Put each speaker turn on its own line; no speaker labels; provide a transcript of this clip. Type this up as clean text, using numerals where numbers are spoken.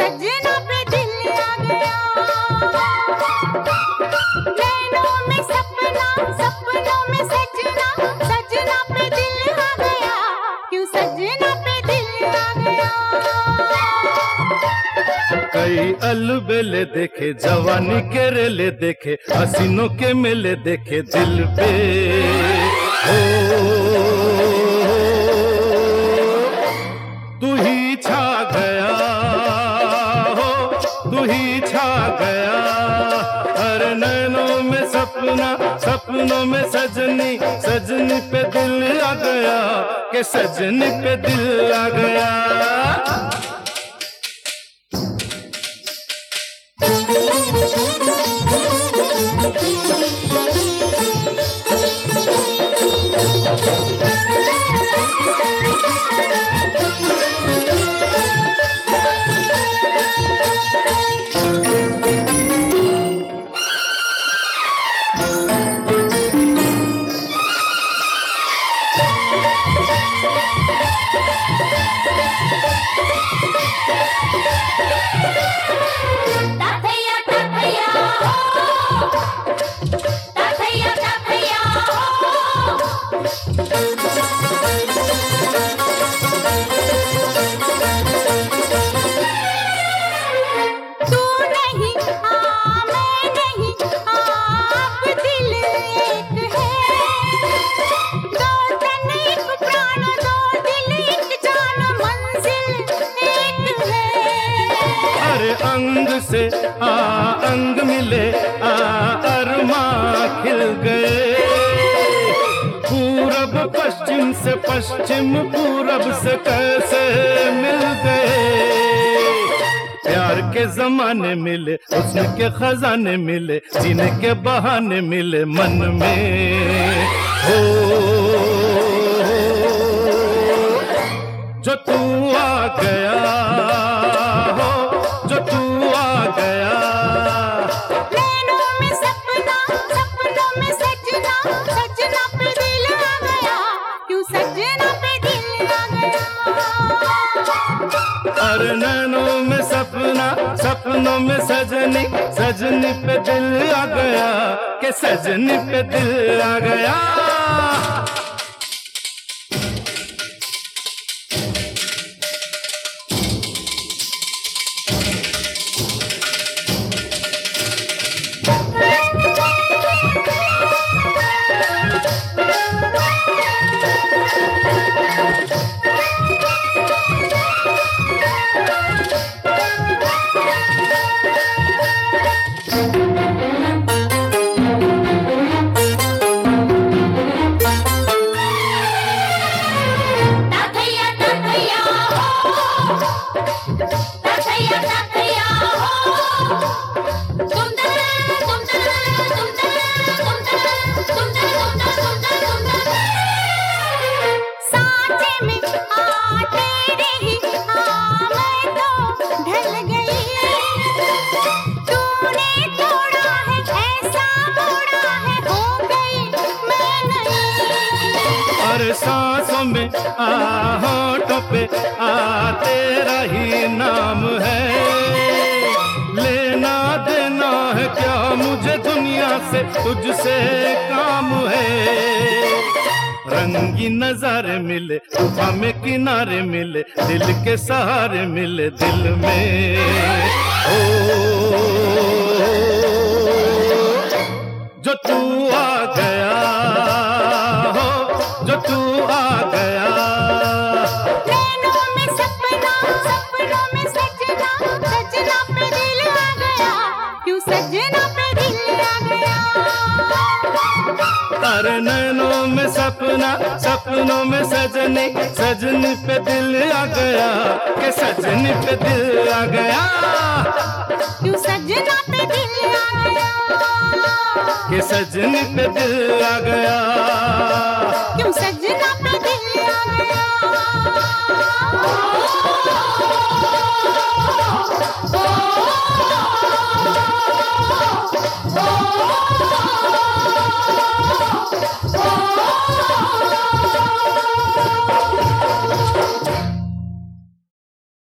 सजना पे दिल आ गया। नैनों में सपना, सपनों में सजना, सजना पे दिल आ गया, क्यों सजना पे दिल आ गया।
कई अलबेले देखे, जवानी के रेले देखे, हसीनों के मेले देखे दिल पे। तू ही छा गया हो, तू ही छा गया। हर नैनों में सपना, सपनों में सजनी, सजनी पे दिल आ गया, के सजनी पे दिल आ गया। अंग से अंग मिले, अरमा खिल गए। पूरब पश्चिम से पश्चिम पूरब से कैसे मिल गए। प्यार के जमाने मिले, हुस्न के खजाने मिले, जीने के बहाने मिले मन में। हो जो तू आ गया, जो तू आ गया।
नैनों में सपना, सपनों में सजना, सजना पे दिल आ गया, क्यों सजना पे दिल आ गया।
अरे नैनों में सपना, सपनों में सजनी, सजनी पे दिल आ गया, के सजनी पे दिल आ गया। सांसों में होठों पे तेरा ही नाम है। लेना देना है क्या मुझे दुनिया से, तुझसे काम है। रंगी नजारे मिले, तूफान में किनारे मिले, दिल के सहारे मिले दिल में। ओ जो तू आ गया, जो तू आ गया।
नैनों में सपना, सपनों में सजना, सजना पे दिल आ गया, क्यों सजना पे दिल आ गया।
अरे नैनों में सपना, सपनों में सजनी, सजनी पे दिल आ गया, के सजनी पे दिल आ गया,
क्यों सजना पे दिल आ गया,
के सजनी पे दिल आ गया,
क्यों सजना पे दिल आ गया।